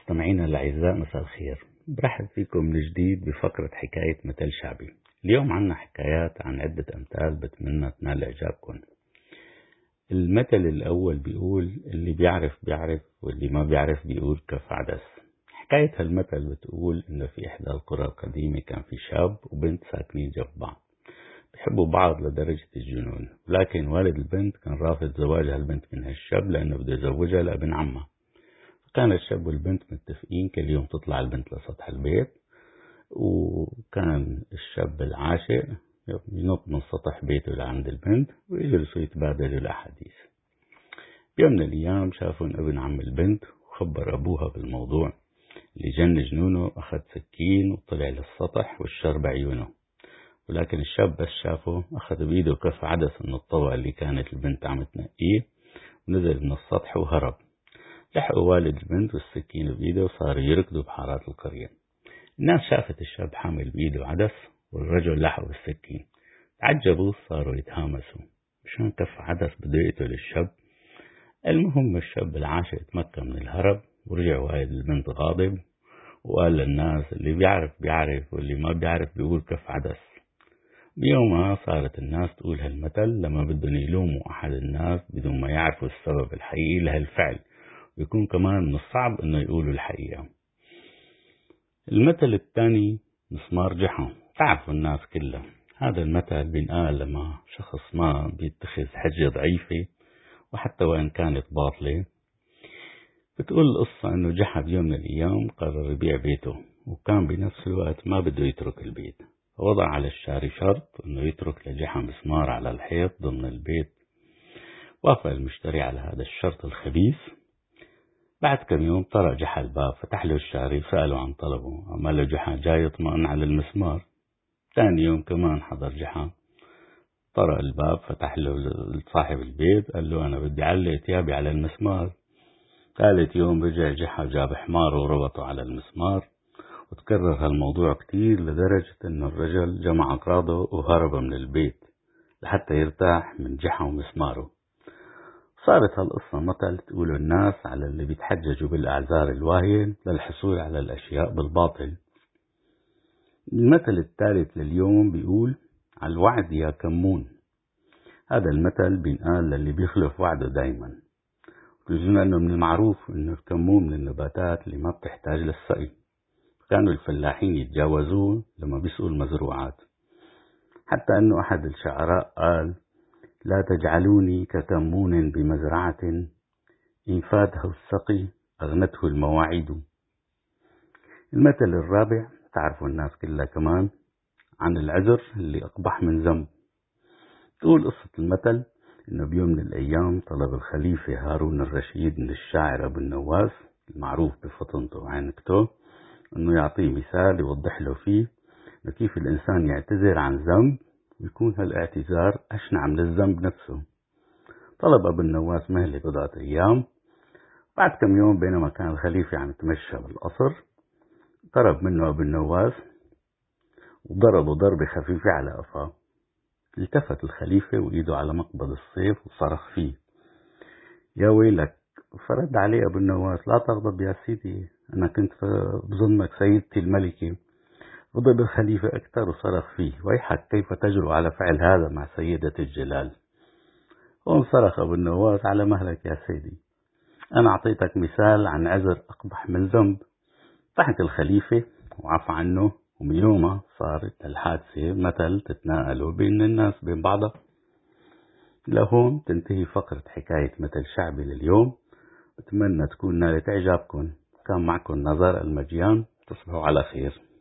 مستمعينا الأعزاء، مساء الخير. برحب فيكم من جديد بفقرة حكاية مثل شعبي. اليوم عنا حكايات عن عدة أمثال بتمنى تنال إعجابكم. المثل الأول بيقول: اللي بيعرف بيعرف واللي ما بيعرف بيقول كف عدس. حكاية هالمثل بتقول إنه في إحدى القرى القديمة كان في شاب وبنت ساكنين جنب بعض، بيحبوا بعض لدرجة الجنون، لكن والد البنت كان رافض زواج هالبنت من هالشاب لأنه بده يزوجها لابن عمها. كان الشاب والبنت متفقين كل يوم تطلع البنت لسطح البيت، وكان الشاب العاشق ينط من سطح بيته لعند البنت ويجلسوا يتبادلوا الأحاديث. بيوم من الأيام شافوا ابن عم البنت وخبر أبوها بالموضوع. اللي جن جنونه أخذ سكين وطلع للسطح والشر بعيونه، ولكن الشاب بس شافه أخذ بإيده كف عدس من الطبق اللي كانت البنت عم تنقيه ونزل من السطح وهرب. لحقوا والد البنت والسكين بإيده وصاروا يركضوا بحارات القرية. الناس شافت الشاب حامل بإيده عدس والرجل لحقوا بالسكين. تعجبوا، صاروا يتهامسوا مشان كف عدس بده يقتل الشاب. المهم الشاب العاشق تمكن من الهرب ورجع والد البنت غاضب وقال للناس: اللي بيعرف بيعرف واللي ما بيعرف بيقول كف عدس. بيومها صارت الناس تقول هالمثل لما بدهم يلوموا أحد الناس بدون ما يعرفوا السبب الحقيقي لهالفعل، ويكون كمان من الصعب إنه يقولوا الحقيقة. المثل الثاني: مسمار جحا. تعرفوا الناس كلها هذا المثل بينقال لما شخص ما بيتخذ حجة ضعيفة وحتى وإن كانت باطلة. بتقول القصة إنه جحا بيوم من الأيام قرر يبيع بيته، وكان بنفس الوقت ما بده يترك البيت، فوضع على الشاري شرط إنه يترك لجحا مسمار على الحيط ضمن البيت. وافق المشتري على هذا الشرط الخبيث. بعد كم يوم طرق جحا الباب، فتح له الشاري وسأله عن طلبه. أما له جحا جاي يطمئن على المسمار. ثاني يوم كمان حضر جحا، طرق الباب، فتح له صاحب البيت، قال له: أنا بدي علق ثيابي على المسمار. ثالث يوم رجع جحا جاب حماره وربطه على المسمار. وتكرر هالموضوع كتير لدرجة إنه الرجل جمع أغراضه وهرب من البيت لحتى يرتاح من جحا ومسماره. صارت هالقصة مثل تقول الناس على اللي بيتحججوا بالأعذار الواهية للحصول على الأشياء بالباطل. المثل الثالث لليوم بيقول: على الوعد يا كمون. هذا المثل بينقال للي بيخلف وعده دايما، ويجوز أنه من المعروف أنه الكمون من النباتات اللي ما بتحتاج للسقي. كانوا الفلاحين يتجاوزوه لما بيسقوا المزروعات، حتى أنه أحد الشعراء قال: لا تجعلوني ككمون بمزرعة إن فاته السقي أغنته المواعيد. المثل الرابع تعرفوا الناس كلها كمان، عن العذر اللي أقبح من ذنب. تقول قصة المثل إنه بيوم من الأيام طلب الخليفة هارون الرشيد من الشاعر أبو النواس المعروف بفطنته وعنكته إنه يعطيه مثال يوضح له فيه إنه كيف الإنسان يعتذر عن ذنب ويكون هالاعتذار أشنع من الذنب نفسه. طلب أبو النواس مهلة بضعة أيام. بعد كم يوم بينما كان الخليفة عم يتمشى بالقصر، طلب منه أبو النواس وضربه ضربة خفيفة على قفاه. التفت الخليفة وإيده على مقبض السيف وصرخ فيه: يا ويلك. فرد عليه أبو النواس: لا تغضب يا سيدي، أنا كنت بظنك سيدتي الملكة. غضب الخليفة أكثر وصرخ فيه: ويحك، كيف تجرؤ على فعل هذا مع سيدة الجلال؟ وانصرخ أبو النواس: على مهلك يا سيدي، أنا أعطيتك مثال عن عذر أقبح من ذنب. ضحك الخليفة وعفى عنه، ومن يومها صارت الحادثة مثل تتناقلوا بين الناس بين بعضها. لهون تنتهي فقرة حكاية مثل شعبي لليوم. أتمنى تكون نالت إعجابكم. كان معكم نظر المجيان. تصبحوا على خير.